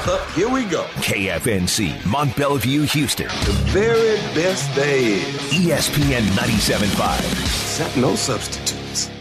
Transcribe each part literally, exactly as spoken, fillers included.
Here we go. K F N C, Mont Bellevue, Houston. The very best there is. E S P N ninety-seven point five. Set no substitutes.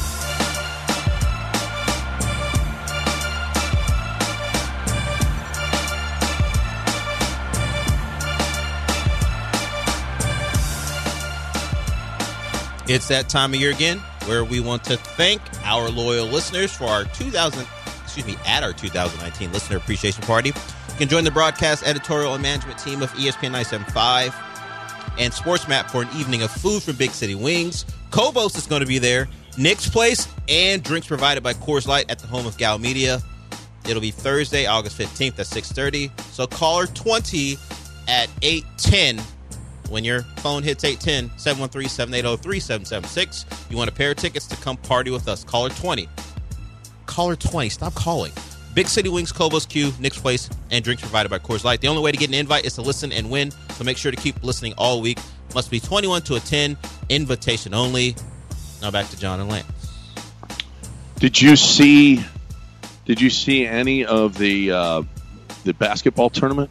It's that time of year again where we want to thank our loyal listeners for our two thousand, excuse me, at our two thousand nineteen Listener Appreciation Party. You can join the broadcast, editorial, and management team of E S P N ninety-seven point five and SportsMap for an evening of food from Big City Wings. Kobos is going to be there, Nick's Place, and drinks provided by Coors Light at the home of Gal Media. It'll be Thursday, August fifteenth at six thirty. So caller twenty at eight ten. When your phone hits eight ten, seven one three, seven eight zero, three seven seven six, you want a pair of tickets to come party with us. Caller twenty. Caller twenty. Stop calling. Big City Wings, Kobos Q, Nick's Place, and drinks provided by Coors Light. The only way to get an invite is to listen and win, so make sure to keep listening all week. Must be twenty-one to attend. Invitation only. Now back to John and Lance. Did you see? Did you see any of the uh, the basketball tournament?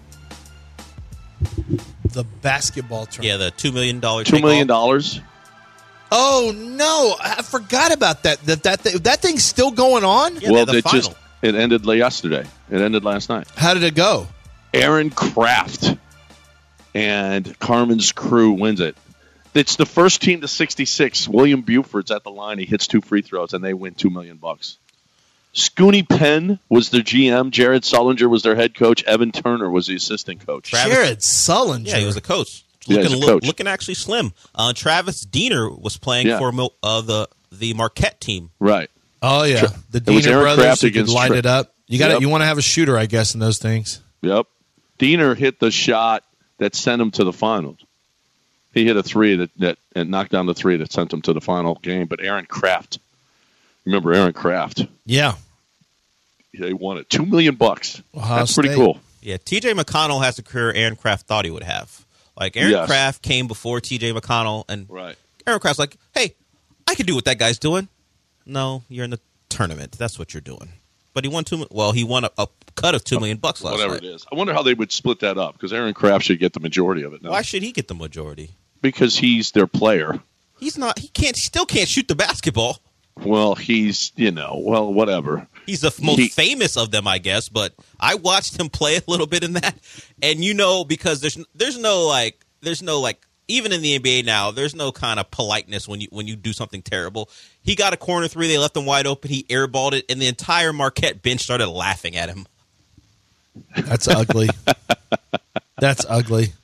The basketball tournament. Yeah, the two million dollars. Two million dollars. Oh no, I forgot about that. That that that thing's still going on. Yeah, well, the it final. just it ended yesterday. It ended last night. How did it go? Aaron Kraft and Carmen's crew wins it. It's the first team to sixty-six. William Buford's at the line. He hits two free throws, and they win two million bucks. Scooney Penn was their G M. Jared Sullinger was their head coach. Evan Turner was the assistant coach. Travis- Jared Sullinger. Yeah, he was a coach. Yeah, Looking, he's a coach. Look, looking actually slim. Uh, Travis Diener was playing Yeah. for Mil- uh, the the Marquette team. Right. Oh yeah, the It was Diener Aaron brothers Kraft who could against light Tra- it up. You got to Yep. You want to have a shooter, I guess, in those things. Yep. Diener hit the shot that sent him to the finals. He hit a three that, that and knocked down the three that sent him to the final game. But Aaron Kraft, remember Aaron Kraft? Yeah, They won it. Two million bucks. Ohio That's pretty State. cool. Yeah, T J McConnell has the career Aaron Kraft thought he would have. Like, Aaron Yes. Kraft came before T J McConnell, and Right. Aaron Kraft's like, hey, I can do what that guy's doing. No, you're in the tournament. That's what you're doing. But he won two. Well, he won a, a cut of two million bucks last Whatever night. it is. I wonder how they would split that up because Aaron Kraft should get the majority of it now. Why should he get the majority? Because he's their player. He's not. He can't. He still can't shoot the basketball. Well, he's, you know, well, whatever. He's the f- most He- famous of them, I guess. But I watched him play a little bit in that, and you know, because there's there's no like there's no like even in the N B A now, there's no kind of politeness when you when you do something terrible. He got a corner three, they left him wide open, he airballed it, and the entire Marquette bench started laughing at him. that's ugly. That's ugly.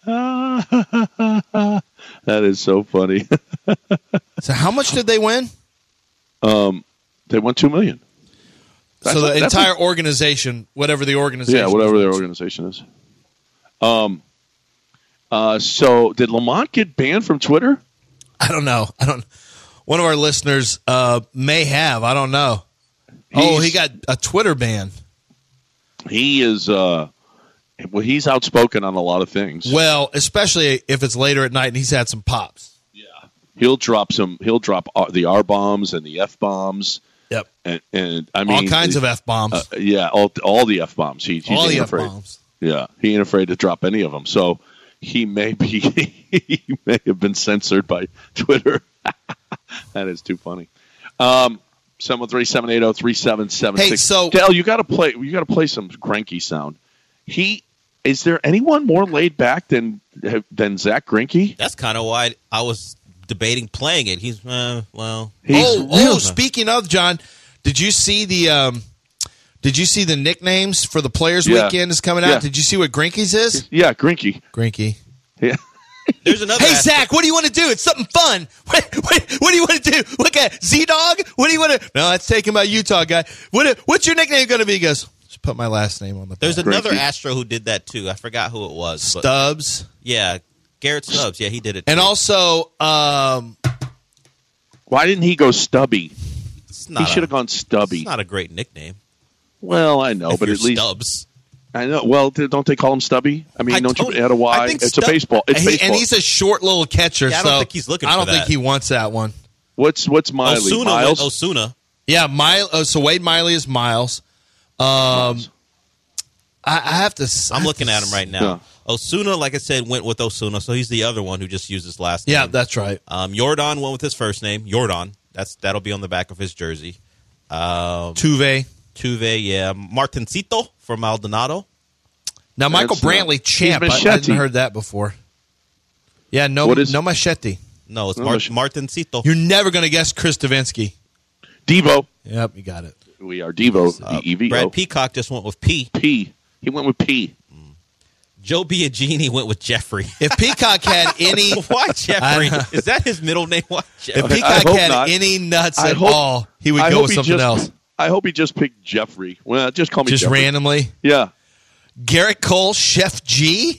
That is so funny. So how much did they win? um, they won two million. so the a- that's entire a- organization, whatever the organization, yeah, whatever is. their organization is. Um. Uh. So did Lamont get banned from Twitter? I don't know. I don't. One of our listeners uh, may have. I don't know. Oh, he He's- got a Twitter ban. He is. Uh. Well, he's outspoken on a lot of things. Well, especially if it's later at night and he's had some pops. Yeah. He'll drop some. He'll drop uh, the R bombs and the F bombs. Yep. And, and I mean All kinds of F bombs. Uh, yeah, all all the F bombs. He, he All ain't the F afraid. bombs. Yeah, he ain't afraid to drop any of them. So he may be he may have been censored by Twitter. That is too funny. Um, seven one three, seven eight zero, three seven seven six. Hey, so- Dale, you got to play. You got to play some Greinke sound. He is there anyone more laid back than than Zach Greinke? That's kind of why I was debating playing it. He's uh, well, He's oh, real- oh, speaking of, John, did you see the um, did you see the nicknames for the Players Yeah. Weekend is coming out? Yeah. Did you see what Grinky's is? yeah, Greinke. Grinky. Yeah. there's another. Hey, aspect- Zach, what do you want to do? It's something fun. What, what, what do you want to do? Look at Z-Dog? What do you want to... No, that's taken by Utah guy. What, what's your nickname going to be? He goes, just put my last name on the There's back. another Greinke. Astro who did that too. I forgot who it was. But Stubbs. yeah, Garrett Stubbs. Yeah, he did it. And too. also, um, Why didn't he go Stubby? it's He not should a, have gone Stubby. It's not a great nickname. Well, I know, If but you're at least Stubbs. I know. Well, th- don't they call him Stubby? I mean, I don't don't- you add a Y? I think It's Stub- a baseball. It's he- baseball. and he's a short little catcher, Yeah, I don't so think he's looking I for don't think that. he wants that one. what's what's Miley? Osuna. went- Miles. Osuna. Yeah, Mile, oh, so Wade Miley is Miles. Um, I, I have to. I'm looking at him right now. Yeah. Osuna, like I said, went with Osuna, so he's the other one who just used his last name. Yeah, that's right. Um, Jordan went with his first name, Jordan. That's that'll be on the back of his jersey. Um, Tuve. Tuve, yeah. Martincito from Maldonado. Now, Michael That's, uh, Brantley, champ. I, I Machete. hadn't heard that before. Yeah, no, What is- no machete. No, it's No, Mar- it's- Martincito. You're never going to guess Chris Davinsky. Devo. Yep, you got it. We are Devo. Uh, D E V O. Brad Peacock just went with P. P. He went with P. Joe Biagini went with Jeffrey. If Peacock had any, Why Jeffrey? I- Is that his middle name? Why if Jeffrey? I Peacock hope had not. any nuts I at hope- all, he would I go hope with he something just, else. I hope he just picked Jeffrey. Well, just call me Just Jeffrey. randomly. Yeah. Garrett Cole, Chef G.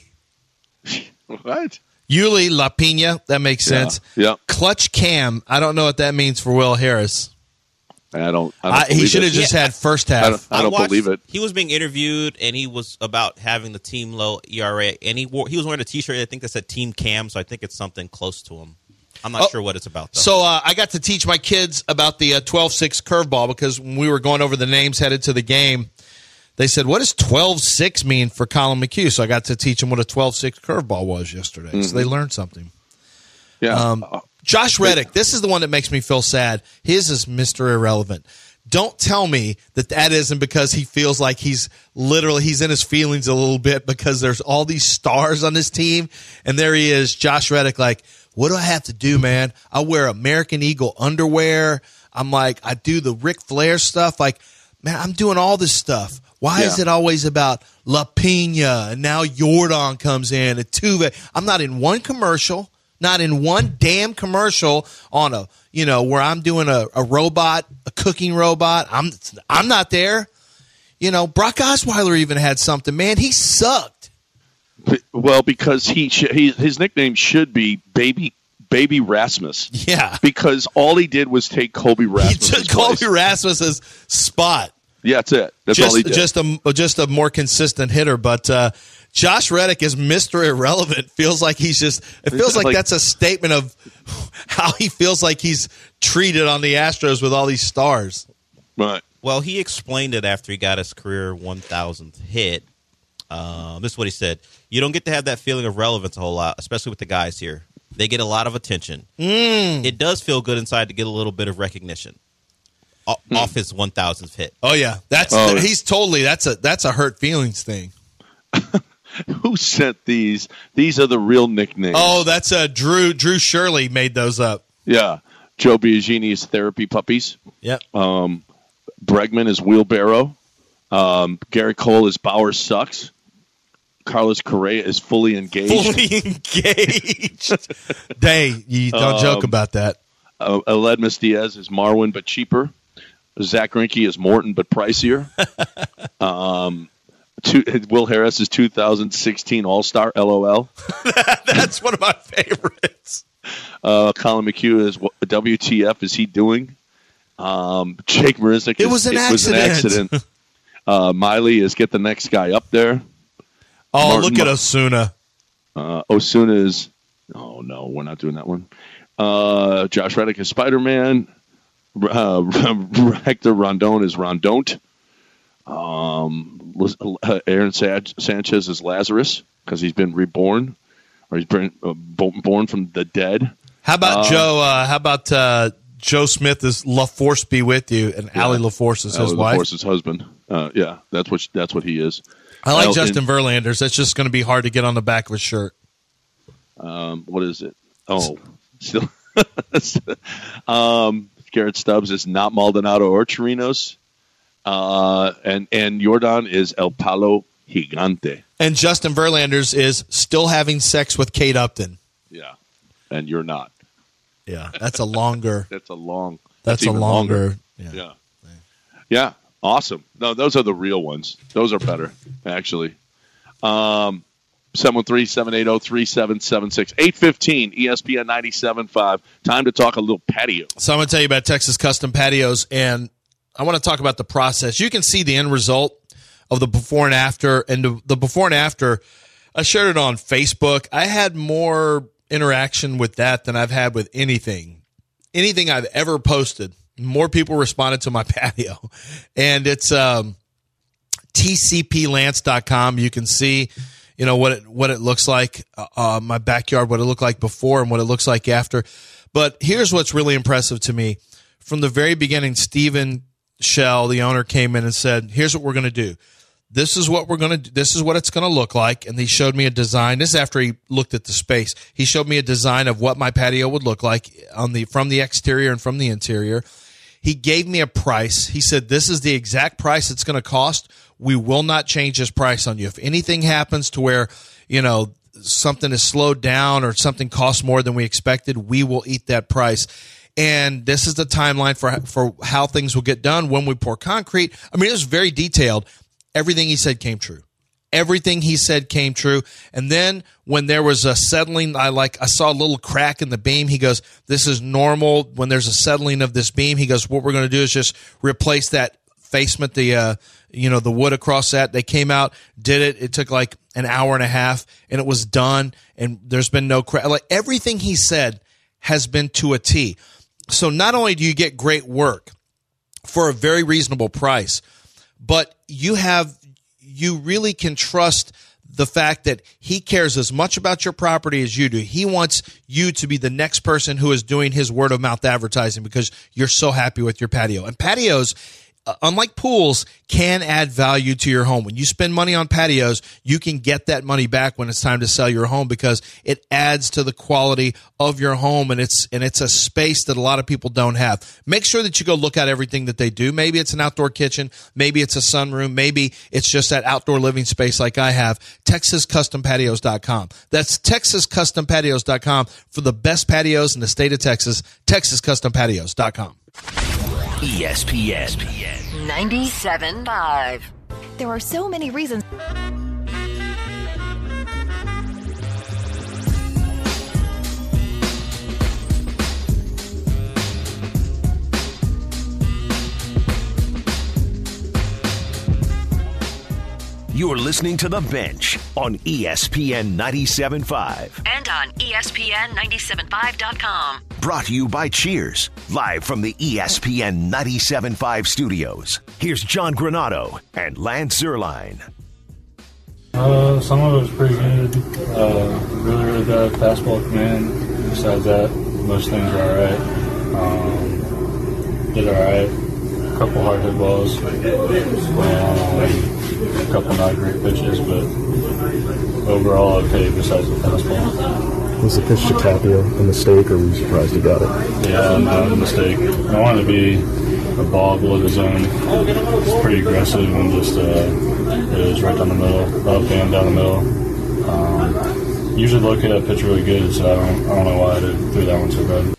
What? Yuli La Pina. That makes sense. Yeah. Clutch Cam. I don't know what that means for Will Harris. I don't. I don't I, he believe should have it. just Yeah. had first I half. don't, I don't watched- believe it. He was being interviewed, and he was about having the team low E R A, and he wore, he was wearing a T-shirt. I think that said Team Cam, so I think it's something close to him. I'm not Oh, sure what it's about, though. So uh, I got to teach my kids about the uh, twelve six curveball because when we were going over the names headed to the game, they said, what does twelve six mean for Colin McHugh? So I got to teach them what a twelve six curveball was yesterday. Mm-hmm. So they learned something. Yeah. Um, Josh Reddick, this is the one that makes me feel sad. His is Mister Irrelevant. Don't tell me that that isn't because he feels like he's literally he's in his feelings a little bit because there's all these stars on this team, and there he is, Josh Reddick. Like, what do I have to do, man? I wear American Eagle underwear. I'm like, I do the Ric Flair stuff. Like, man, I'm doing all this stuff. Why is Yeah. it always about La Pina and now Jordan comes in and Tuve? I'm not in one commercial. Not in one damn commercial on a, you know, where I'm doing a, a robot, a cooking robot. I'm I'm not there. You know, Brock Osweiler even had something, man. He sucked. Well, because he, sh- he his nickname should be Baby Baby Rasmus. Yeah. Because all he did was take Kobe He Rasmus. took Colby Rasmus's spot. Yeah, that's it. That's just, all he did. Just a just a more consistent hitter, but uh, Josh Reddick is Mister Irrelevant. Feels like he's just. It feels like, Like- that's a statement of how he feels like he's treated on the Astros with all these stars. Right. Well, he explained it after he got his career one thousandth hit. Um, this is what he said. You don't get to have that feeling of relevance a whole lot, especially with the guys here. They get a lot of attention. Mm. It does feel good inside to get a little bit of recognition o- Hmm. off his one thousandth hit. Oh yeah, that's Oh. he's totally that's a that's a hurt feelings thing. Who sent these? These are the real nicknames. Oh, that's uh Drew Drew Shirley made those up. Yeah. Joe Biagini is Therapy Puppies. Yep. Um, Bregman is Wheelbarrow. Um, Gary Cole is Bauer Sucks. Carlos Correa is Fully Engaged. Fully engaged. Day, you don't Um, joke about that. Uh, Aledmus Diaz is Marwin but cheaper. Zach Greinke is Morton but pricier. um, two, Will Harris is two thousand sixteen All-Star, LOL. That's one of my favorites. Uh, Colin McHugh is W T F is he doing? Um, Jake Marisnik It is was an it was an accident. accident. uh, Miley is get the next guy up there. Oh, Martin look at Mar- Osuna. Uh, Osuna is oh no, we're not doing that one. Uh, Josh Reddick is Spider-Man. Uh, Hector Rondon is Rondont. Um, uh, Aaron Sa- Sanchez is Lazarus because he's been reborn, or he's been uh, bo- born from the dead. How about Uh, Joe? Uh, how about uh, Joe Smith is LaForce be with you, and Yeah. Allie LaForce is his Allie wife. LaForce's husband. Uh, yeah, that's what that's what he is. I like Well, Justin and- Verlanders. That's just going to be hard to get on the back of a shirt. Um, what is it? Oh, still. um, Garrett Stubbs is not Maldonado or Chirinos. Uh, and, and Jordan is El Palo Gigante. And Justin Verlanders is still having sex with Kate Upton. Yeah. And you're not. Yeah, that's a longer. That's a long. That's, a even longer. Yeah. Yeah. Yeah. Awesome. No, those are the real ones. Those are better, actually. Um, seven one three, seven eight zero, three seven seven six. eight fifteen, E S P N ninety-seven point five. Time to talk a little patio. So I'm going to tell you about Texas Custom Patios, and I want to talk about the process. You can see the end result of the before and after, and the, the before and after, I shared it on Facebook. I had more interaction with that than I've had with anything, anything I've ever posted. More people responded to my patio, and it's um, T C P lance dot com. You can see, you know, what it, what it looks like, uh, my backyard, what it looked like before and what it looks like after. But here's what's really impressive to me. From the very beginning, Stephen Shell, the owner, came in and said, here's what we're going to do. This is what we're going to do. This is what it's going to look like. And he showed me a design. This is after he looked at the space. He showed me a design of what my patio would look like on the, from the exterior and from the interior. He gave me a price. He said, this is the exact price it's going to cost. We will not change this price on you. If anything happens to where, you know, something is slowed down or something costs more than we expected, we will eat that price. And this is the timeline for, for how things will get done when we pour concrete. I mean, it was very detailed. Everything he said came true. Everything he said came true. And then when there was a settling, I like, I saw a little crack in the beam. He goes, this is normal when there's a settling of this beam. He goes, what we're going to do is just replace that facement, the, uh, you know, the wood across that. They came out, did it. It took like an hour and a half and it was done. And there's been no crack. Like everything he said has been to a T. So not only do you get great work for a very reasonable price, but you have, you really can trust the fact that he cares as much about your property as you do. He wants you to be the next person who is doing his word of mouth advertising because you're so happy with your patio. And patios, uh, unlike pools, can add value to your home. When you spend money on patios, you can get that money back when it's time to sell your home because it adds to the quality of your home, and it's and it's a space that a lot of people don't have. Make sure that you go look at everything that they do. Maybe it's an outdoor kitchen, maybe it's a sunroom, maybe it's just that outdoor living space like I have. Texas Custom Patios dot com. That's Texas Custom Patios dot com for the best patios in the state of Texas. Texas Custom Patios dot com. E S P N ninety-seven point five. There are so many reasons. You're listening to The Bench on E S P N ninety-seven point five. And on E S P N ninety-seven point five dot com. Brought to you by Cheers, live from the E S P N ninety-seven point five studios. Here's John Granado and Lance Zierlein. Uh, some of it was pretty good. Uh, really, really bad fastball command. Besides that, most things were all right. Um, did all right. A couple hard hit balls. Um, a couple not great pitches, but overall okay besides the fastball. Was the pitch to Tapia a mistake, or were you surprised he got it? Yeah, not a mistake. I wanted to be a ball below the zone. It's pretty aggressive and just uh, it was right down the middle, up and down the middle. Um, usually locate that pitch really good, so I don't, I don't know why I did, threw that one so bad.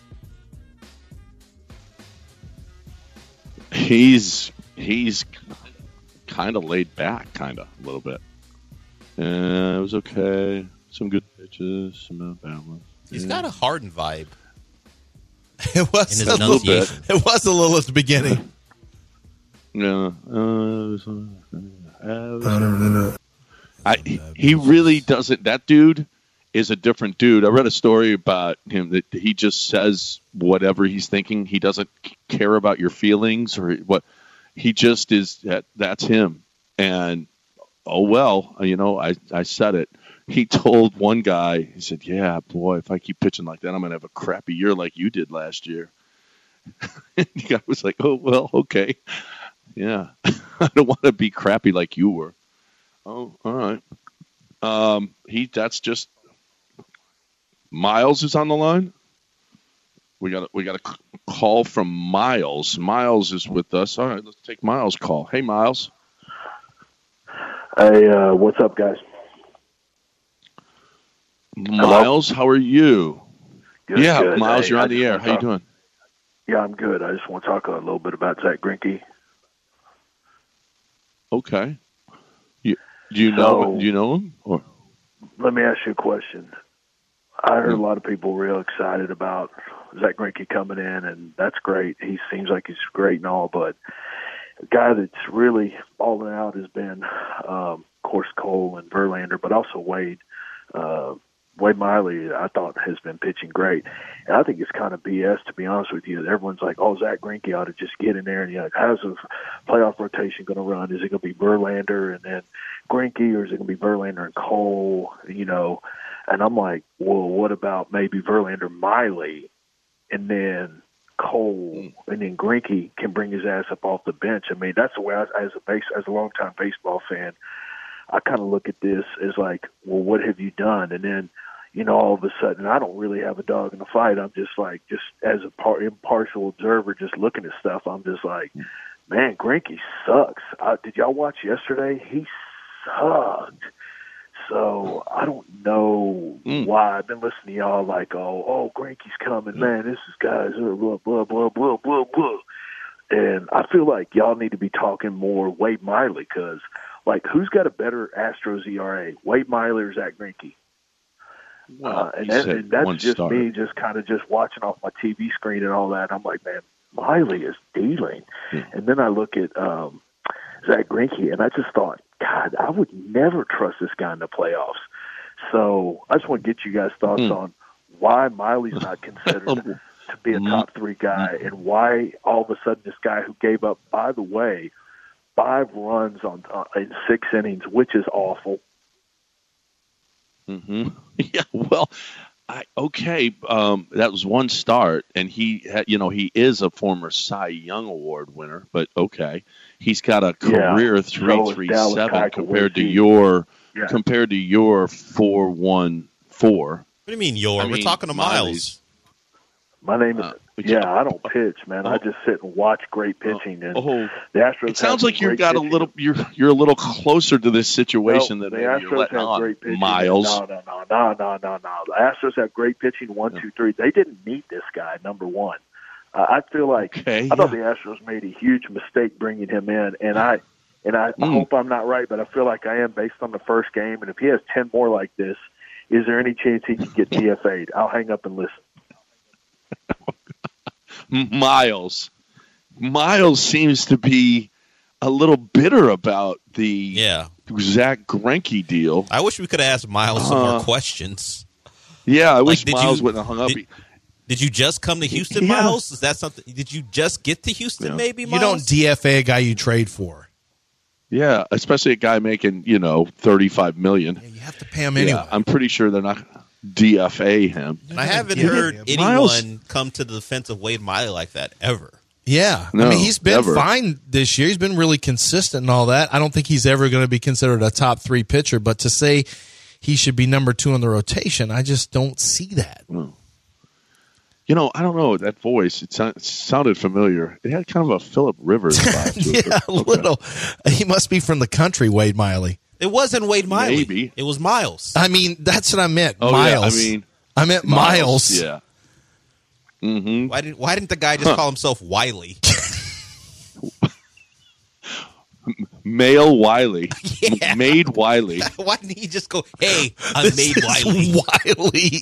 He's he's kind of laid back, kind of a little bit. And it was okay. Some good pitches, some bad ones. He's yeah. got a Harden vibe. It was in a his little bit. enunciation. It was a little at the beginning. Yeah. Uh, it was, uh, I, he really doesn't. That dude is a different dude. I read a story about him that he just says whatever he's thinking. He doesn't care about your feelings or what. He just is. That, that's him. And oh well, you know, I I said it. He told one guy, he said, yeah, boy, if I keep pitching like that, I'm going to have a crappy year like you did last year. And the guy was like, oh, well, okay. Yeah. I don't want to be crappy like you were. Oh, all right. Um, he, that's just, Miles is on the line. We got we got a call from Miles. Miles is with us. All right, let's take Miles' call. Hey, Miles. Hey, uh, what's up, guys? Miles, how are you? Good, yeah, good. Miles, Hey, you're I on the just air. wanna How you talk- doing? Yeah, I'm good. I just want to talk a little bit about Zach Greinke. Okay. You, do you know So- do you know him? Or Let me ask you a question. I heard a lot of people real excited about Zach Greinke coming in, and that's great. He seems like he's great and all, but a guy that's really balling out has been, um, of course, Cole and Verlander, but also Wade. Uh, Wade Miley, I thought, has been pitching great. And I think it's kind of B S, to be honest with you. Everyone's like, oh, Zach Greinke ought to just get in there. And you're like, how's the playoff rotation going to run? Is it going to be Verlander and then Greinke, or is it going to be Verlander and Cole? You know, and I'm like, well, what about maybe Verlander, Miley, and then Cole, and then Greinke can bring his ass up off the bench. I mean, that's the way I, as a base, as a longtime baseball fan, I kind of look at this as like, well, what have you done? And then, you know, all of a sudden, I don't really have a dog in the fight. I'm just like, just as a par- impartial observer, just looking at stuff, I'm just like, man, Greinke sucks. Uh, did y'all watch yesterday? He sucked. So I don't know mm. why. I've been listening to y'all like, oh, oh, Greinke's coming, mm. man. This is guys, blah, blah, blah, blah, blah, blah. And I feel like y'all need to be talking more Wade Miley, because, like, who's got a better Astros E R A, Wade Miley or Zach Greinke? Well, uh, and, that, and that's just start. me just kind of just watching off my T V screen and all that. I'm like, man, Miley is dealing. Yeah. And then I look at um, Zach Greinke, and I just thought, God, I would never trust this guy in the playoffs. So I just want to get you guys' thoughts mm. on why Miley's not considered to be a top three guy, and why all of a sudden this guy who gave up, by the way, five runs on uh, in six innings, which is awful. Mm-hmm. Yeah, well, I, okay, um, that was one start, and he, had, you know, he is a former Cy Young Award winner, but okay, he's got a career yeah. three three seven compared to your yeah. compared to your four one four. What do you mean your? I We're mean, talking to Miles. My name is uh, yeah. I don't pitch, man. Oh. I just sit and watch great pitching. And oh. the Astros. It sounds like you got pitching. a little. You're you're a little closer to this situation well, than the Astros you're letting have on. Great pitching. Miles. No, no, no, no, no, no, no. The Astros have great pitching. One, yeah. two, three. They didn't need this guy. Number one. Uh, I feel like okay, I yeah. thought the Astros made a huge mistake bringing him in, and I and I, mm. I hope I'm not right, but I feel like I am based on the first game. And if he has ten more like this, is there any chance he can get D F A'd? I'll hang up and listen. Miles. Miles seems to be a little bitter about the yeah. Zach Greinke deal. I wish we could have asked Miles uh, some more questions. Yeah, I like, wish Miles you, wouldn't have hung up. Did, did you just come to Houston, yeah. Miles? Is that something? Did you just get to Houston, yeah. maybe, Miles? You don't D F A a guy you trade for. Yeah, especially a guy making, you know, thirty-five million dollars. Yeah, you have to pay him anyway. Yeah, I'm pretty sure they're not D F A him. I haven't heard anyone Miles, come to the defense of Wade Miley like that ever. Yeah. No, I mean, he's been never. fine this year. He's been really consistent and all that. I don't think he's ever going to be considered a top three pitcher, but to say he should be number two in the rotation, I just don't see that. Hmm. You know, I don't know, that voice, it, sound, it sounded familiar. It had kind of a Phillip Rivers vibe to it. Yeah, a okay. little. He must be from the country, Wade Miley. It wasn't Wade Miley. Maybe. It was Miles. I mean, that's what I meant. Oh, Miles. Yeah, I mean, I meant Miles. Miles. Yeah. Mm-hmm. Why didn't Why didn't the guy just huh. call himself Wiley? Male Wiley. Yeah. Made Wiley. Why didn't he just go, hey, I'm Made Wiley? Wiley.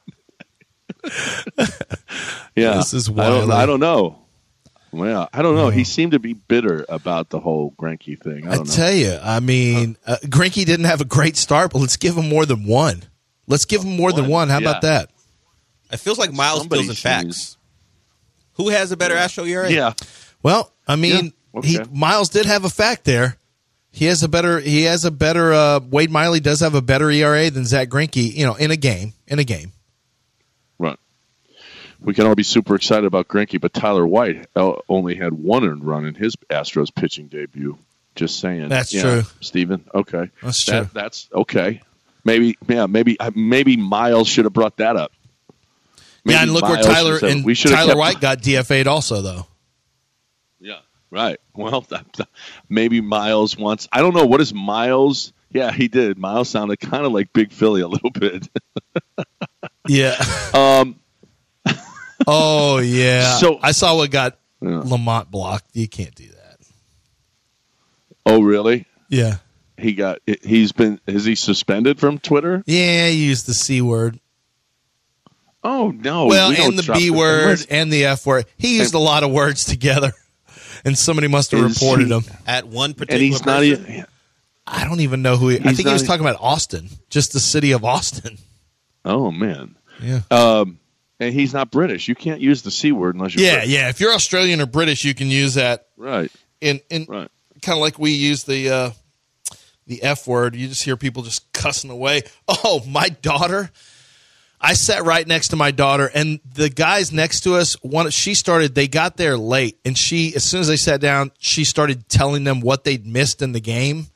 Yeah. This is Wiley. I don't, I don't know. Well, I don't know. Oh. He seemed to be bitter about the whole Greinke thing. I, I don't know. tell you, I mean, uh, Greinke didn't have a great start, but let's give him more than one. Let's give him more one. than one. How yeah. about that? It feels like Miles Somebody feels in facts. Who has a better Astro E R A? Yeah. Well, I mean, yeah. okay. he Miles did have a fact there. He has a better. He has a better. Uh, Wade Miley does have a better E R A than Zach Greinke. You know, in a game. In a game. Right. We can all be super excited about Greinke, but Tyler White only had one earned run in his Astros pitching debut. Just saying. That's yeah, true, Steven. Okay. That's that, true. That's okay. Maybe, yeah, maybe, maybe Miles should have brought that up. Maybe yeah, and look Miles where Tyler said, and we Tyler kept, White got D F A'd also, though. Yeah, right. Well, that, that, maybe Miles wants. I don't know. What is Miles? Yeah, he did. Miles sounded kind of like Big Philly a little bit. Yeah. Um. Oh yeah. So I saw what got yeah. Lamont blocked. You can't do that. Oh really? Yeah. He got. He's been. Is he suspended from Twitter? Yeah, he used the C word. Oh no! Well, we and the B word Unless, and the F word. He used and, a lot of words together, and somebody must have reported he, him at one particular. And he's person? not even. I don't even know who. He, I think he was talking about Austin, just the city of Austin. Oh man. Yeah. Um, and he's not British. You can't use the C word unless you're Yeah, British. yeah. If you're Australian or British, you can use that. Right. In in right. kind of like we use the uh, the F word. You just hear people just cussing away. Oh, my daughter. I sat right next to my daughter, and the guys next to us, one she started, they got there late, and she, as soon as they sat down, she started telling them what they'd missed in the game.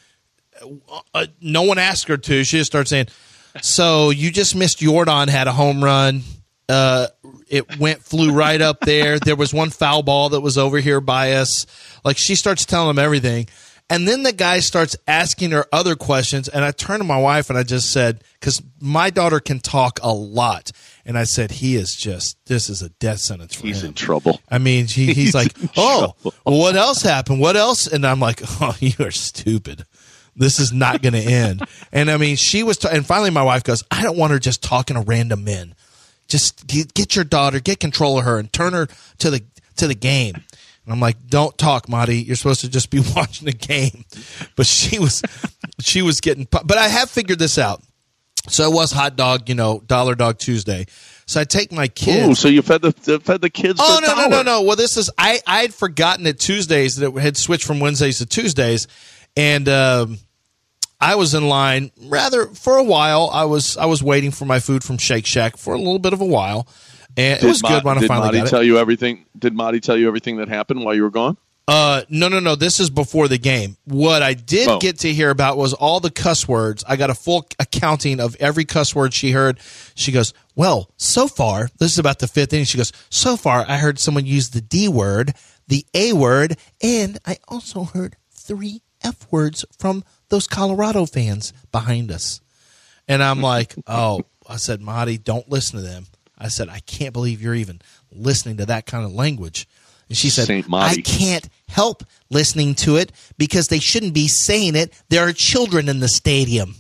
Uh, no one asked her to. She just started saying, so you just missed Jordan had a home run. Uh, it went, flew right up there. There was one foul ball that was over here by us. Like, she starts telling them everything. And then the guy starts asking her other questions, and I turned to my wife and I just said, because my daughter can talk a lot, and I said, he is just, this is a death sentence for he's him. in trouble. I mean, he, he's, he's like, in oh, trouble. well, what else happened? What else? And I'm like, oh, you are stupid. This is not going to end. And I mean, she was, t- and finally my wife goes, I don't want her just talking to random men. Just get, get your daughter, get control of her, and turn her to the to the game. And I'm like, don't talk, Marty. You're supposed to just be watching the game. But she was, she was getting. But I have figured this out. So it was hot dog, you know, dollar dog Tuesday. So I take my kids. Oh, so you fed the fed the kids. Oh for no a dollar. no no no. Well, this is I I had forgotten it Tuesdays that it had switched from Wednesdays to Tuesdays, and um, I was in line rather for a while. I was I was waiting for my food from Shake Shack for a little bit of a while. And Did it was Ma- good when I did finally Marty got tell it. you everything? Did Marty tell you everything that happened while you were gone? Uh, no, no, no. This is before the game. What I did Oh. get to hear about was all the cuss words. I got a full accounting of every cuss word she heard. She goes, well, so far, this is about the fifth inning. She goes, so far, I heard someone use the D word, the A word, and I also heard three F words from those Colorado fans behind us. And I'm like, oh, I said, Marty, don't listen to them. I said, I can't believe you're even listening to that kind of language. And she said, Saint Marty. I can't help listening to it because they shouldn't be saying it. There are children in the stadium.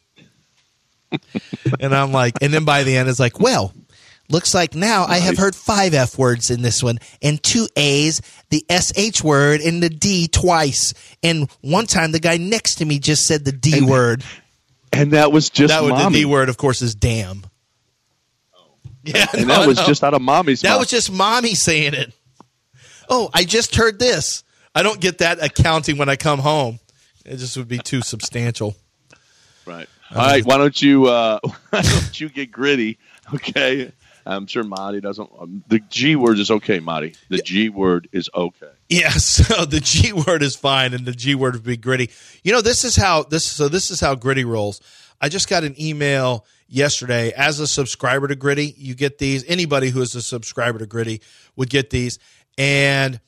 And I'm like, and then by the end, it's like, well, looks like now I have heard five F words in this one and two A's, the S H word, and the D twice. And one time the guy next to me just said the D And- word. And that was just That was, the mommy. D word, of course, is damn. Yeah, and no, that was no. just out of mommy's That mouth. was just mommy saying it. Oh, I just heard this. I don't get that accounting when I come home. It just would be too substantial. Right. All right. Why don't you uh, why don't you get gritty? Okay. I'm sure Marty doesn't. Um, the G word is okay, Marty. The G word is okay. Yeah, so the G word is fine, and the G word would be gritty. You know, this is how this. So this is how Gritty rolls. I just got an email yesterday. As a subscriber to Gritty, you get these. Anybody who is a subscriber to Gritty would get these, and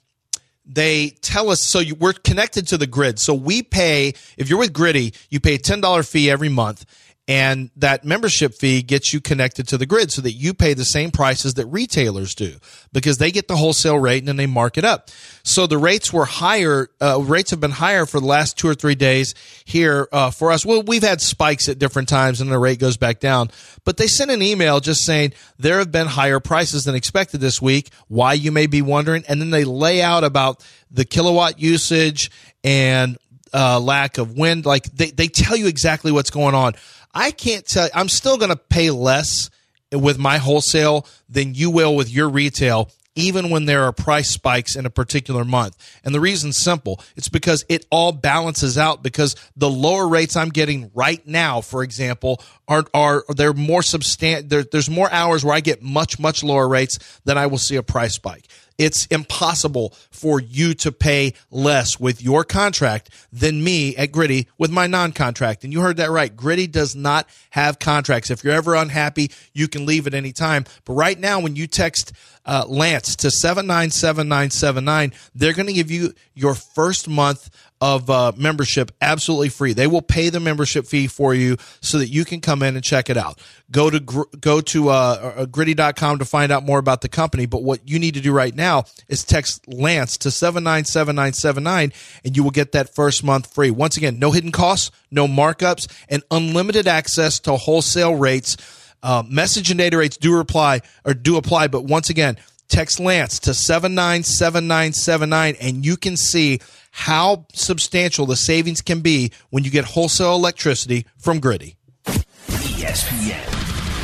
they tell us. So you, we're connected to the grid. So we pay. If you're with Gritty, you pay a ten dollars fee every month. And that membership fee gets you connected to the grid so that you pay the same prices that retailers do because they get the wholesale rate and then they mark it up. So the rates were higher. Uh, rates have been higher for the last two or three days here uh, for us. Well, we've had spikes at different times and the rate goes back down. But they sent an email just saying there have been higher prices than expected this week, why you may be wondering. And then they lay out about the kilowatt usage and uh, lack of wind. Like they, they tell you exactly what's going on. I can't tell you, I'm still going to pay less with my wholesale than you will with your retail, even when there are price spikes in a particular month. And the reason's simple. It's because it all balances out because the lower rates I'm getting right now, for example, are, are they're more substan- there, there's more hours where I get much, much lower rates than I will see a price spike. It's impossible for you to pay less with your contract than me at Gritty with my non-contract. And you heard that right. Gritty does not have contracts. If you're ever unhappy, you can leave at any time. But right now, when you text uh, Lance to seven nine seven nine seven nine, they're going to give you your first month of uh, membership absolutely free. They will pay the membership fee for you so that you can come in and check it out. Go to gr- go to uh, gritty dot com to find out more about the company. But what you need to do right now is text Lance to seven nine seven nine seven nine, and you will get that first month free. Once again, no hidden costs, no markups, and unlimited access to wholesale rates. Uh, message and data rates do reply or do apply, but once again, text Lance to seven nine seven nine seven nine, and you can see how substantial the savings can be when you get wholesale electricity from Gritty. E S P N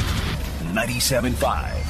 ninety-seven point five.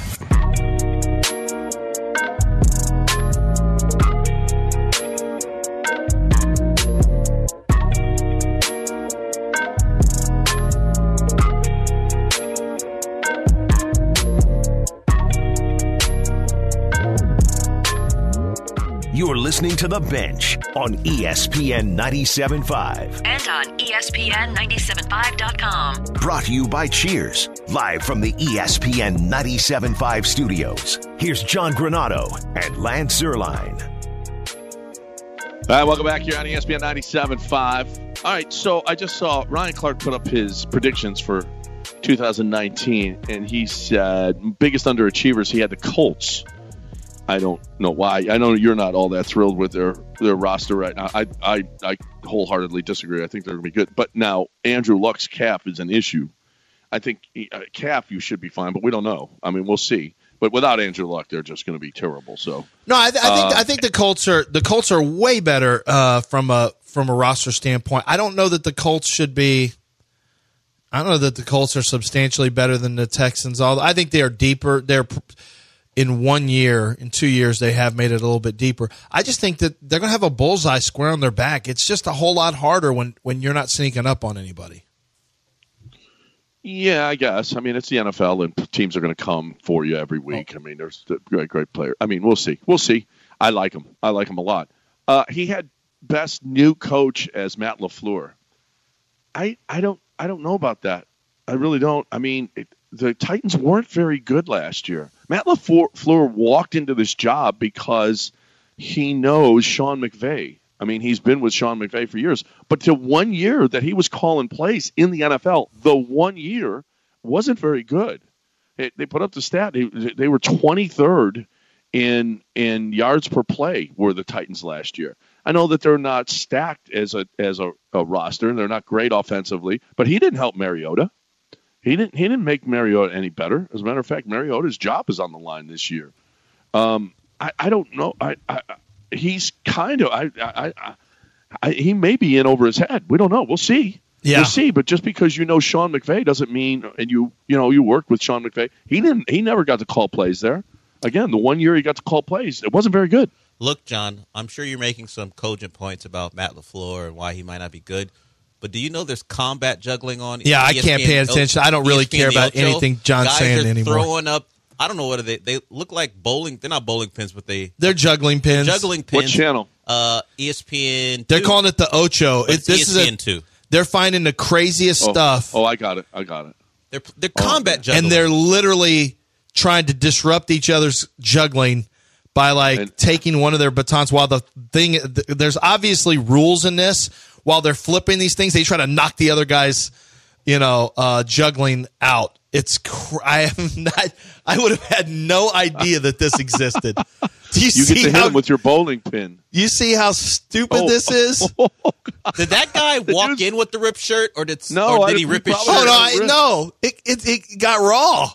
You're listening to The Bench on E S P N ninety-seven point five. And on E S P N ninety-seven point five dot com. Brought to you by Cheers, live from the E S P N ninety-seven point five studios. Here's John Granado and Lance Zierlein. All right, welcome back here on E S P N ninety-seven point five. All right, so I just saw Ryan Clark put up his predictions for two thousand nineteen, and he said biggest underachievers, he had the Colts. I don't know why. I know you're not all that thrilled with their, their roster right now. I, I I wholeheartedly disagree. I think they're going to be good. But now Andrew Luck's calf is an issue. I think uh, calf you should be fine, but we don't know. I mean, we'll see. But without Andrew Luck, they're just going to be terrible. So no, I, th- I think uh, I think the Colts are the Colts are way better uh, from a from a roster standpoint. I don't know that the Colts should be. I don't know that the Colts are substantially better than the Texans. Although I think they are deeper. They're in one year, in two years, they have made it a little bit deeper. I just think that they're going to have a bullseye square on their back. It's just a whole lot harder when, when you're not sneaking up on anybody. Yeah, I guess. I mean, it's the N F L, and teams are going to come for you every week. I mean, there's a great, great player. I mean, we'll see. We'll see. I like him. I like him a lot. Uh, he had best new coach as Matt LaFleur. I I don't I don't know about that. I really don't. I mean, it, the Titans weren't very good last year. Matt LaFleur walked into this job because he knows Sean McVay. I mean, he's been with Sean McVay for years. But the one year that he was calling plays in the N F L, the one year wasn't very good. It, they put up the stat. They, they were twenty-third in in yards per play were the Titans last year. I know that they're not stacked as a as a, a roster, and they're not great offensively, but he didn't help Mariota. He didn't. He didn't make Mariota any better. As a matter of fact, Mariota's job is on the line this year. Um, I, I don't know. I, I he's kind of. I, I, I, I he may be in over his head. We don't know. We'll see. Yeah. We'll see. But just because you know Sean McVay doesn't mean, and you you know you worked with Sean McVay. He didn't. He never got to call plays there. Again, the one year he got to call plays, it wasn't very good. Look, John, I'm sure you're making some cogent points about Matt LaFleur and why he might not be good. But do you know there's combat juggling on? Yeah, I E S P N, can't pay attention. I don't really E S P N care about Ocho. anything John's Guys saying are anymore. Throwing up, I don't know what are they. They look like bowling. They're not bowling pins, but they they're juggling pins. Juggling pins. What channel? Uh, E S P N. They're calling it the Ocho. It, this E S P N is a, two. They're finding the craziest Oh, stuff. Oh, I got it. I got it. They're they're Oh, combat juggling, and they're literally trying to disrupt each other's juggling by like And- taking one of their batons. While the thing, th- there's obviously rules in this. While they're flipping these things, they try to knock the other guy's, you know, uh, juggling out. It's cr- I am not. I would have had no idea that this existed. Do you, You see get to hit how him with your bowling pin. you see how stupid Oh. this is? Did that guy walk dude's- in with the rip shirt, or did No, or did I- he rip his probably- shirt? Oh no, Sure. I, no! It, it it got raw.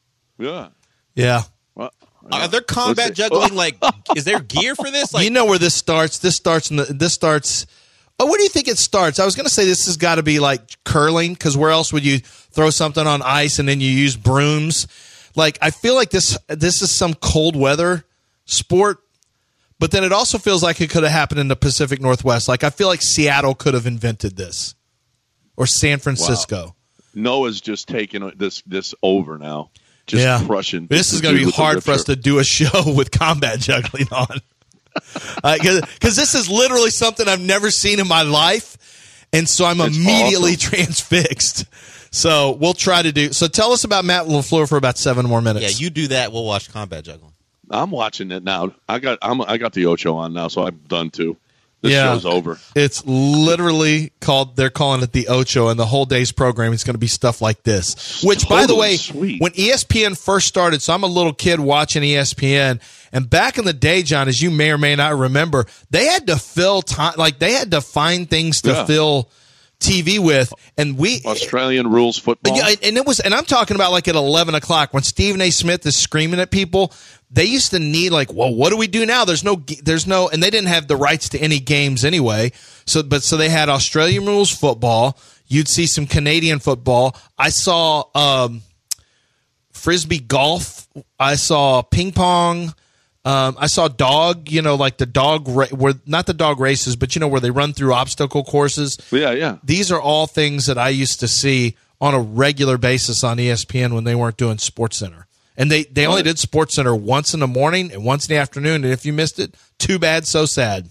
Yeah. Yeah. Well, Are there combat Let's see. juggling? Like, is there gear for this? Like, You know where this starts. This starts. In the, this starts. Oh, where do you think it starts? I was going to say this has got to be like curling, because where else would you throw something on ice and then you use brooms? Like, I feel like this this is some cold weather sport, but then it also feels like it could have happened in the Pacific Northwest. Like, I feel like Seattle could have invented this, or San Francisco. Noah's just taking this this over now. Just Yeah. crushing. This is going to be hard for us to do a show with combat juggling on. Because uh, this is literally something I've never seen in my life, and so I'm It's immediately awesome. transfixed. So we'll try to do. So tell us about Matt LaFleur for about seven more minutes. yeah, you do that. We'll watch combat juggling. I'm watching it now. I got I'm I got the Ocho on now, so I'm done too. This Yeah. show's over. It's literally called. They're calling it the Ocho, and the whole day's program is going to be stuff like this. Which, by the Totally way, sweet. when E S P N first started, so I'm a little kid watching E S P N, and back in the day, John, as you may or may not remember, they had to fill time, like they had to find things to Yeah. fill T V with, and we Australian rules football. Yeah, and it was, and I'm talking about like at eleven o'clock when Stephen A. Smith is screaming at people. They used to need like, well, what do we do now? There's no, there's no, and they didn't have the rights to any games anyway. So, but so they had Australian rules football. You'd see some Canadian football. I saw um, frisbee golf. I saw ping pong. Um, I saw dog, you know, like the dog, ra- where not the dog races, but, you know, where they run through obstacle courses. Yeah, yeah. These are all things that I used to see on a regular basis on E S P N when they weren't doing SportsCenter. And they, they only did SportsCenter once in the morning and once in the afternoon. And if you missed it, too bad, so sad.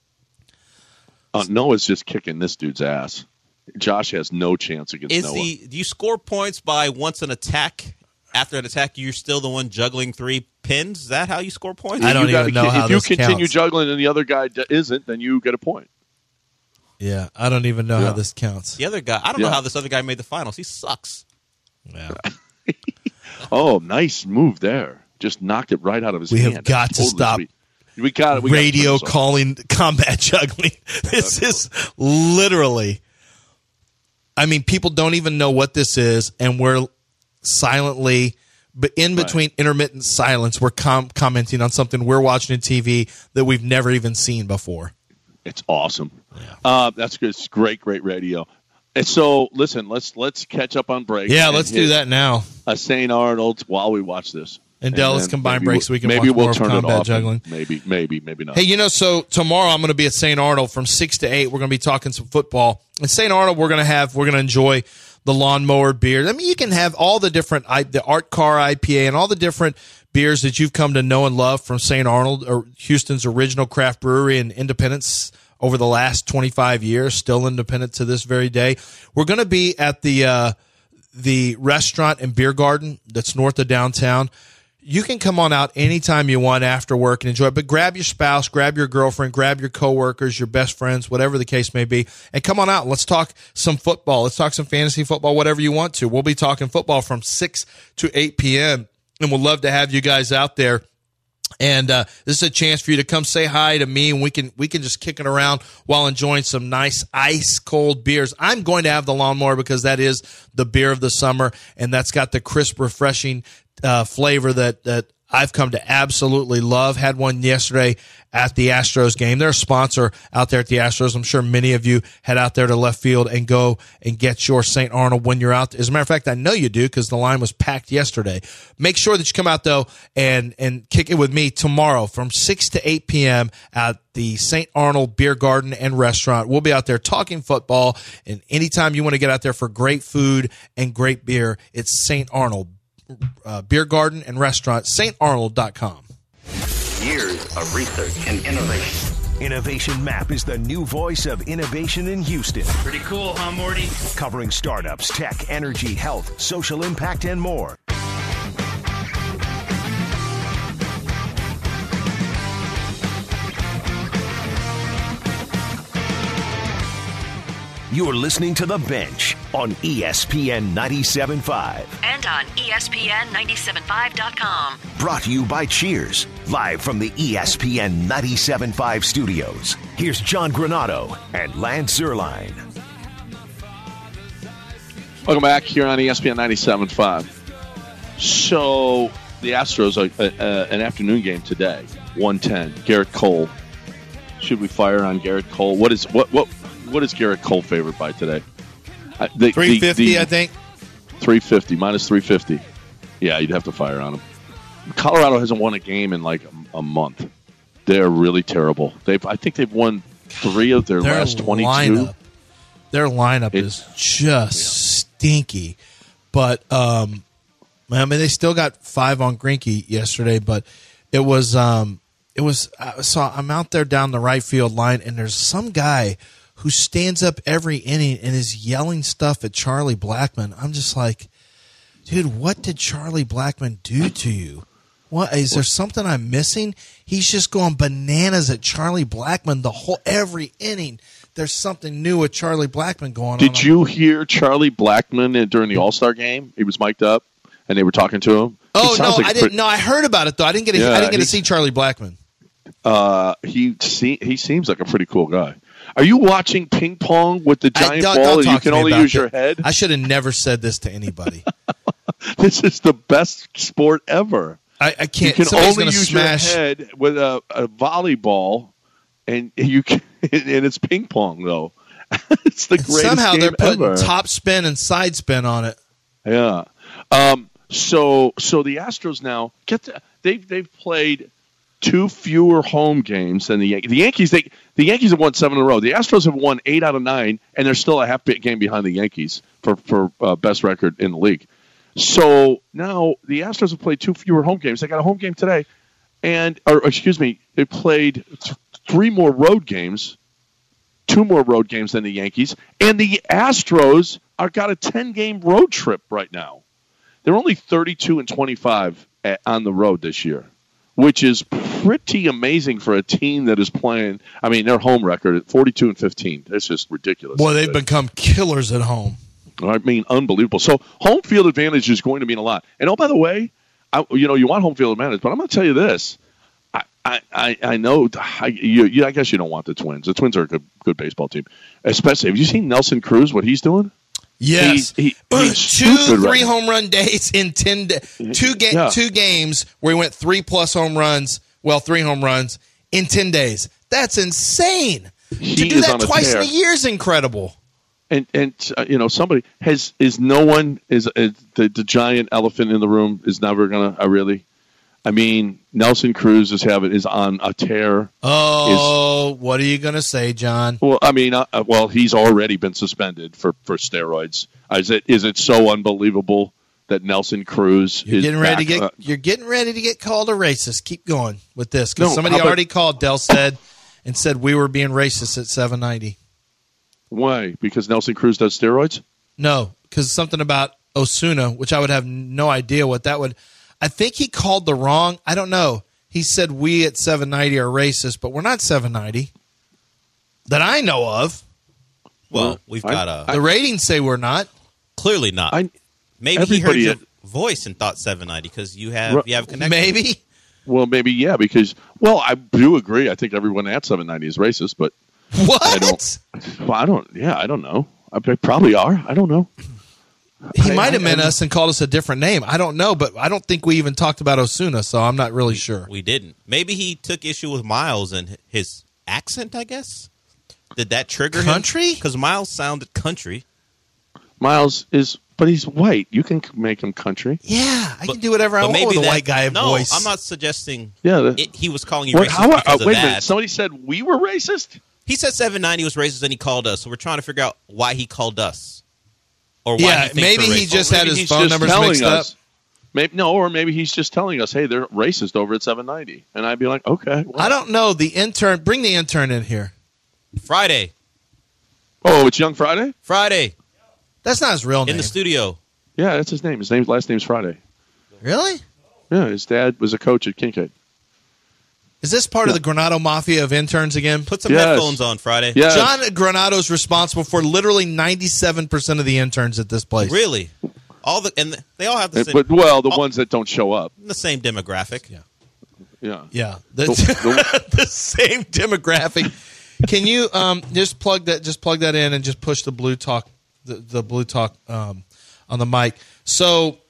Uh, Noah's just kicking this dude's ass. Josh has no chance against Is Noah. the do you score points by once an attack? After an attack, you're still the one juggling three pins? Is that how you score points? I don't you even gotta, know how If you this continue counts. juggling and the other guy d- isn't, then you get a point. Yeah, I don't even know Yeah. how this counts. The other guy, I don't Yeah. know how this other guy made the finals. He sucks. Yeah. Oh, nice move there. Just knocked it right out of his We hand. have got to Totally stop sweet. We got we radio gotta turn this off. calling combat juggling. This is literally, I mean, people don't even know what this is, and we're silently, but in between intermittent silence, we're com- commenting on something we're watching on T V that we've never even seen before. It's awesome. Uh, that's good. It's great, great radio. And so, listen, let's let's catch up on breaks. Yeah, and let's hit do that now. A Saint Arnold while we watch this. And Dallas then combine maybe breaks so we can maybe watch we'll more of turn it combat off juggling. and Maybe, maybe, maybe not. Hey, you know, so tomorrow I'm going to be at Saint Arnold from six to eight. We're going to be talking some football. At Saint Arnold, we're going to have, we're going to enjoy the lawnmower beer. I mean, you can have all the different, I, the Art Car I P A and all the different beers that you've come to know and love from Saint Arnold, or Houston's original craft brewery and independence over the last twenty-five years, still independent to this very day. We're going to be at the, uh, the restaurant and beer garden that's north of downtown. You can come on out anytime you want after work and enjoy it, but grab your spouse, grab your girlfriend, grab your coworkers, your best friends, whatever the case may be, and come on out. Let's talk some football. Let's talk some fantasy football, whatever you want to. We'll be talking football from six to eight p.m., and we'll love to have you guys out there. And uh, this is a chance for you to come say hi to me, and we can we can just kick it around while enjoying some nice ice cold beers. I'm going to have the lawnmower because that is the beer of the summer, and that's got the crisp, refreshing uh, flavor that that I've come to absolutely love. Had one yesterday at the Astros game. They're a sponsor out there at the Astros. I'm sure many of you head out there to left field and go and get your Saint Arnold when you're out. As a matter of fact, I know you do because the line was packed yesterday. Make sure that you come out, though, and, and kick it with me tomorrow from six to eight p.m. at the Saint Arnold Beer Garden and Restaurant. We'll be out there talking football, and anytime you want to get out there for great food and great beer, it's Saint Arnold uh, Beer Garden and Restaurant, saint arnold dot com. Years of research and innovation. Innovation Map is the new voice of innovation in Houston. Pretty cool, huh, Morty? Covering startups, tech, energy, health, social impact, and more. You're listening to The Bench on E S P N ninety-seven point five. And on E S P N ninety-seven point five dot com. Brought to you by Cheers, live from the E S P N ninety-seven point five studios. Here's John Granado and Lance Zierlein. Welcome back here on E S P N ninety-seven point five. So the Astros, uh, uh, an afternoon game today, one ten. Garrett Cole. Should we fire on Garrett Cole? What is what what what is Garrett Cole favored by today? Uh, the, three fifty, the, the, I think. three fifty, minus three fifty. Yeah, you'd have to fire on him. Colorado hasn't won a game in like a, a month. They're really terrible. They've I think they've won three of their, Their last twenty-two. Lineup, their lineup It- is just stinky. But um, I mean, they still got five on Greinke yesterday, but it was um, it was. I saw I'm out there down the right field line, and there's some guy who stands up every inning and is yelling stuff at Charlie Blackmon. I'm just like, dude, what did Charlie Blackmon do to you? What is there something I'm missing? He's just going bananas at Charlie Blackmon the whole every inning. There's something new with Charlie Blackmon going on. Did you hear Charlie Blackmon during the All-Star game? He was mic'd up, and they were talking to him. Oh It no, sounds like I a didn't. pretty- No, I heard about it though. I didn't get. A, Yeah, I didn't get to he's- see Charlie Blackmon. Uh, he see, he seems like a pretty cool guy. Are you watching ping pong with the I- giant don't- ball don't and you talk to can me only about use your that. head? I should have never said this to anybody. This is the best sport ever. I, I can't. You can somebody's only gonna use smash. your head with a, a volleyball, and you can, and it's ping pong though. It's the greatest Somehow game they're putting ever. top spin and side spin on it. Yeah. Um, So so the Astros now get the, they've they've played two fewer home games than the Yankees. The Yankees they the Yankees have won seven in a row. The Astros have won eight out of nine, and they're still a half game behind the Yankees for for uh, best record in the league. So now the Astros have played two fewer home games. They got a home game today, and or excuse me, they played th- three more road games, two more road games than the Yankees, and the Astros are got a ten game road trip right now. They're only thirty-two and twenty-five at, on the road this year, which is pretty amazing for a team that is playing. I mean, their home record at forty-two and fifteen. That's just ridiculous. Boy, they've become killers at home. I mean, unbelievable. So home field advantage is going to mean a lot. And, oh, by the way, I, you know, you want home field advantage, but I'm going to tell you this. I I, I, I know I, you, you, I guess you don't want the Twins. The Twins are a good, good baseball team. Especially, have you seen Nelson Cruz, what he's doing? Yes. He, he, he's two, stupid three right home run days in ten da- two, ga- Yeah. two games where he went three-plus home runs, well, three home runs in ten days. That's insane. He to do is that on a twice tear. in a year is incredible. And and uh, you know, somebody has is no one is, is the the giant elephant in the room is never gonna. I really, I mean, Nelson Cruz is having is on a tear. Oh, is, what are you gonna say, John? Well, I mean, uh, well, he's already been suspended for, for steroids. Is it is it so unbelievable that Nelson Cruz You're is getting ready back, to get uh, you're getting ready to get called a racist. Keep going with this because No, somebody how about- already called. Dell said and said we were being racist at seven ninety. Why? Because Nelson Cruz does steroids? No, because something about Osuna, which I would have no idea what that would. I think he called the wrong. I don't know. He said we at seven ninety are racist, but we're not seven ninety that I know of. Well, we've I- got a The ratings say we're not. clearly not. I, Maybe he heard everybody- your voice and thought seven ninety because you have Ru- you have a connection. Maybe. well, maybe yeah. Because well, I do agree. I think everyone at seven ninety is racist, but What? I don't. Well, I don't. Yeah, I don't know. I, they probably are. I don't know. He I- might have I- meant I- us and called us a different name. I don't know, but I don't think we even talked about Osuna, so I'm not really sure. We didn't. Maybe he took issue with Miles and his accent, I guess. Did that trigger Country? Because Miles sounded country. Miles is, but he's white. You can make him country. Yeah, I But- can do whatever I but want with a that- white guy no, voice. I'm not suggesting Yeah. The, it, he was calling you what, racist how, because uh, of wait that. a minute. Somebody said we were racist. He said seven ninety was racist and he called us. So we're trying to figure out why he called us. Or why Yeah, he thinks maybe we're he racist. just had Maybe his he's phone just numbers telling mixed us. up. Maybe no, or maybe he's just telling us, "Hey, they're racist over at seven ninety," and I'd be like, "Okay." Well. I don't know. The intern, bring the intern in here. Friday. Oh, it's Young Friday. Friday. That's not his real name. In the studio. Yeah, that's his name. His name's last name's Friday. Really? Yeah, his dad was a coach at Kincaid. Is this part of the Granado Mafia of interns again? Put some Yes. headphones on Friday. Yes. John Granado's responsible for literally ninety-seven percent of the interns at this place. Really? All the and they all have the same, But well, the all- ones that don't show up. the same demographic. Yeah. Yeah. Yeah. The, The- the- the same demographic. Can you um, just plug that just plug that in and just push the blue talk the, the blue talk um, on the mic. So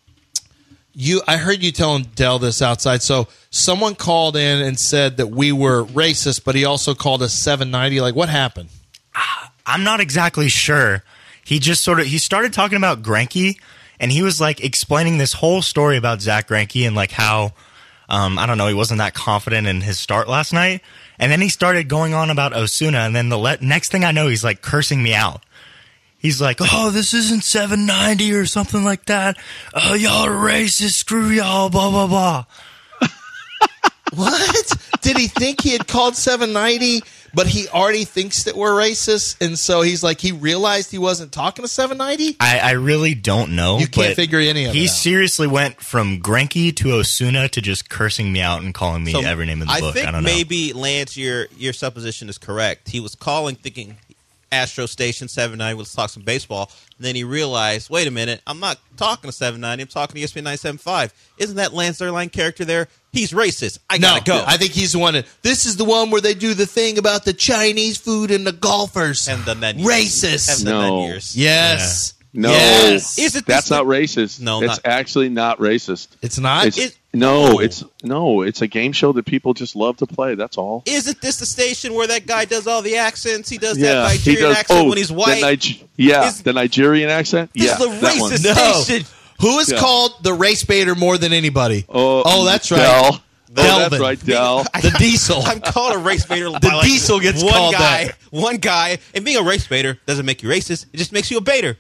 you I heard you telling Dell this outside. So someone called in and said that we were racist, but he also called us seven ninety. Like what happened? I'm not exactly sure. He just sort of he started talking about Greinke, and he was like explaining this whole story about Zach Greinke and like how um, I don't know, he wasn't that confident in his start last night. And then he started going on about Osuna, and then the le- next thing I know, he's like cursing me out. He's like, "Oh, this isn't seven ninety or something like that. Oh, y'all are racist. Screw y'all. Blah blah blah." What? Did he think he had called seven ninety, but he already thinks that we're racist, and so he's like, he realized he wasn't talking to seven ninety? I, I really don't know. You can't but figure any of it He out. seriously went from Greinke to Osuna to just cursing me out and calling me So, every name in the I book. think I don't know. maybe Lance, your your supposition is correct. He was calling thinking Astro Station seven ninety. Let's talk some baseball. And then he realized, wait a minute, I'm not talking to seven ninety. I'm talking to E S P N ninety-seven point five. Isn't that Lance Zierlein character there? He's racist. I No, gotta go. I think he's the one that, this is the one where they do the thing about the Chinese food and the golfers. Haven't done that in Racist. Haven't done that in No. years. Yes. No, Yes. Is it that's this- not racist. No, it's not- actually not racist. It's not? It's, It- no, no. it's no, it's a game show that people just love to play. That's all. Isn't this the station where that guy does all the accents? He does Yeah, that he Nigerian does. accent Oh, when he's white. The Nig- yeah, Is- the Nigerian accent. This Yeah, is the that one. racist No. station. Who is Yeah. called the race baiter more than anybody? Oh, oh that's right. Del. Oh, Delvin. that's right, Del. The diesel. I'm called a race baiter. The by like diesel gets one called guy, that. One guy. And being a race baiter doesn't make you racist. It just makes you a baiter.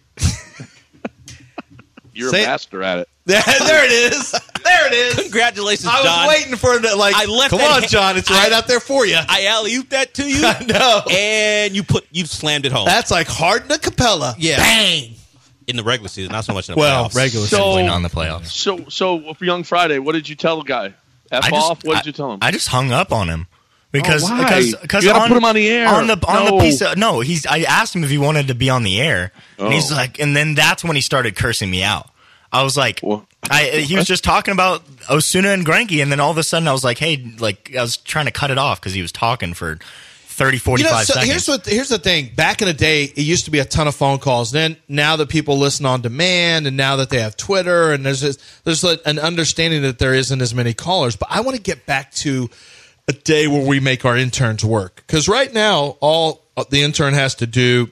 You're Say a it. master at it. there it is. There it is. Congratulations, I was John. waiting for it to, like, I left come that on, ha- John. It's I- right out there for you. I alley-ooped that to you. I know. And you put you slammed it home. That's like Harden a cappella. Yeah. Bang. In the regular season, not so much in the Well, playoffs. regular So- Definitely not in the playoffs. So, so for Young Friday, what did you tell the guy? F I just- off? What did I- you tell him? I just hung up on him because Oh, why? because because You gotta on, put him on the air. on the on No. the piece of no he's I asked him if he wanted to be on the air Oh. and he's like and then that's when he started cursing me out. I was like Well, I he was just talking about Osuna and Greinke and then all of a sudden I was like hey like I was trying to cut it off because he was talking for thirty, forty-five You know, so seconds. here's what here's the thing. Back in the day, it used to be a ton of phone calls. Then now that people listen on demand, and now that they have Twitter, and there's this, there's a, an understanding that there isn't as many callers. But I want to get back to a day where we make our interns work, because right now all the intern has to do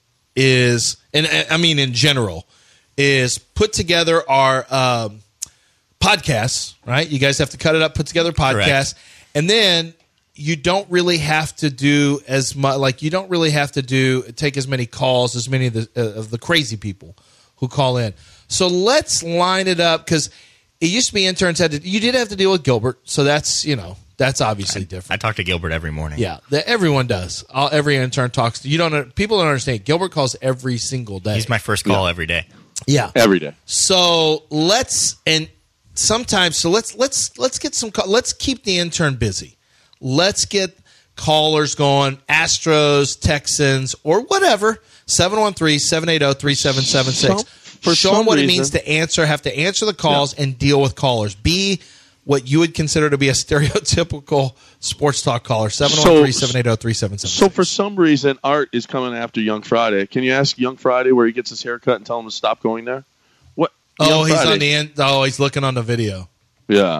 is, and I mean in general, is put together our um, podcasts. Right, you guys have to cut it up, put together podcasts, Correct. and then you don't really have to do as much. Like you don't really have to do take as many calls as many of the uh, of the crazy people who call in. So let's line it up, because it used to be interns had to. You did have to deal with Gilbert, so that's you know that's obviously I different. talk to Gilbert every morning. Yeah, that everyone does. All, every intern talks. To, you don't. People don't understand. Gilbert calls every single day. He's my first call every day. Yeah, every day. So let's and sometimes so let's let's let's get some. Call, let's keep the intern busy. Let's get callers going. Astros, Texans, or whatever. seven one three, seven eight zero, three seven seven six. For Show some them what reason, it means to answer. Have to answer the calls Yeah. and deal with callers. Be what you would consider to be a stereotypical sports talk caller. seven one three, seven eight zero, three seven seven six. So for some reason, Art is coming after Young Friday. Can you ask Young Friday where he gets his haircut and tell him to stop going there? What? Oh, Young he's Friday. on the end. Oh, he's looking on the video. Yeah.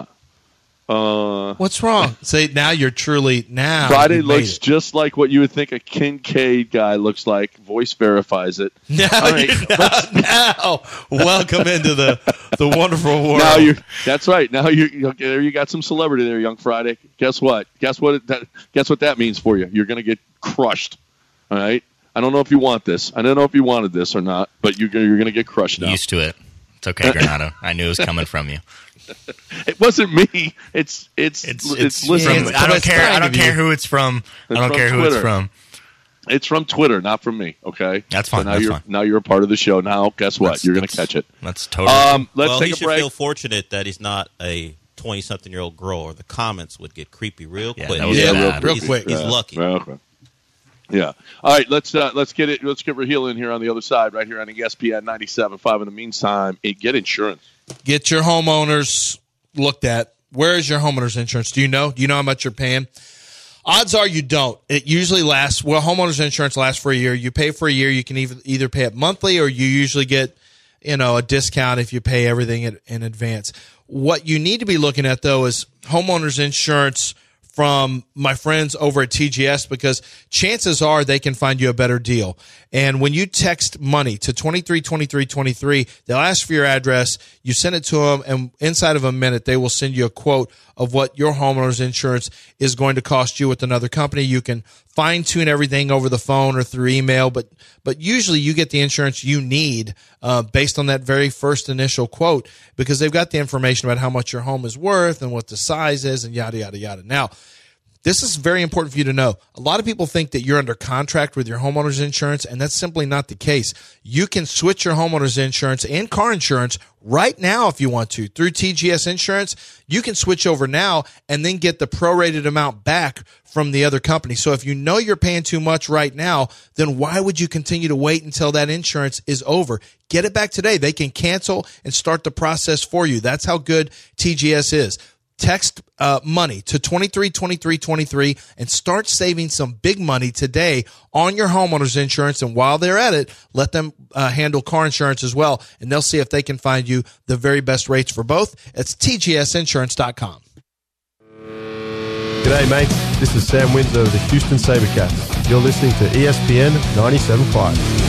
Uh, What's wrong? Say now you're truly now. Friday you made looks it. just like what you would think a Kincaid guy looks like. Voice verifies it. Now, All right, you- now, now, welcome into the the wonderful world. Now you. That's right. Now you. you there you got some celebrity there, Young Friday. Guess what? Guess what? It, that, guess what that means for you? You're going to get crushed. All right. I don't know if you want this. I don't know if you wanted this or not, but you're you're going to get crushed now. Used to it. It's okay, Granado. I knew it was coming from you. It wasn't me. It's it's It's it's, it's, listening. from, I don't care. I don't of you. care who it's from. I It's don't from care who it's Twitter. from. It's from Twitter, not from me. Okay, That's So fine, now that's you're fine. now you're a part of the show. Now, guess what? That's- you're going to that's- catch it. That's totally. Um, let's well, take he a should break. feel fortunate that he's not a twenty-something-year-old girl, or the comments would get creepy real Yeah, quick. that was Yeah, bad. real He's- quick. He's Yeah, lucky. real quick. Yeah. All right. Let's uh, let's get it. Let's get Raheel in here on the other side, right here on E S P N ninety-seven point five. In the meantime, it, get insurance. Get your homeowners looked at. Where is your homeowner's insurance? Do you know? Do you know how much you're paying? Odds are you don't. It usually lasts. Well, homeowners insurance lasts for a year. You pay for a year. You can either either pay it monthly, or you usually get, you know, a discount if you pay everything in, in advance. What you need to be looking at though is homeowners insurance from my friends over at T G S, because chances are they can find you a better deal. And when you text money to twenty-three twenty-three twenty-three, they'll ask for your address. You send it to them, and inside of a minute, they will send you a quote of what your homeowner's insurance is going to cost you with another company. You can fine tune everything over the phone or through email, but but usually you get the insurance you need uh, based on that very first initial quote, because they've got the information about how much your home is worth and what the size is and yada, yada, yada. Now, this is very important for you to know. A lot of people think that you're under contract with your homeowner's insurance, and that's simply not the case. You can switch your homeowner's insurance and car insurance right now if you want to. Through T G S Insurance, you can switch over now and then get the prorated amount back from the other company. So if you know you're paying too much right now, then why would you continue to wait until that insurance is over? Get it back today. They can cancel and start the process for you. That's how good T G S is. Text uh, money to twenty-three twenty-three twenty-three and start saving some big money today on your homeowner's insurance. And while they're at it, let them uh, handle car insurance as well, and they'll see if they can find you the very best rates for both. It's T G S insurance dot com. G'day, mates. This is Sam Windsor of the Houston SaberCats. You're listening to E S P N ninety-seven point five.